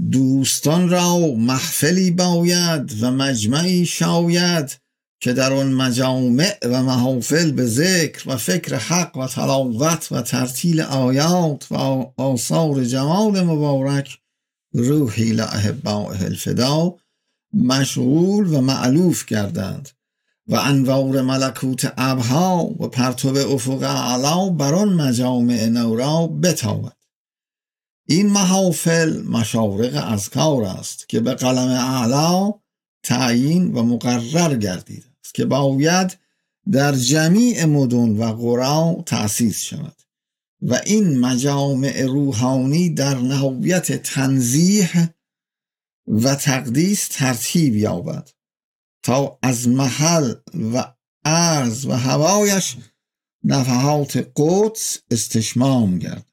دوستان را محفلی باید و مجمعی شاید که در آن مجامع و محافل به ذکر و فکر حق و تلاوت و ترتیل آیات و آثار جمال مبارک روحی لأحبائه الفدا مشغول و مألوف گردند و انوار ملکوت ابها و پرتو افق اعلی بر آن مجامع نورا بتابد. این محافل مشارق اذکار است که به قلم اعلی تعیین و مقرر گردیده است که باید در جمیع مدن و قرى تأسیس شود و این مجامع روحانی در نهایت تنزیه و تقدیس ترتیب یابد تا از محل و عرض و هوایش نفحات قدس استشمام گردد.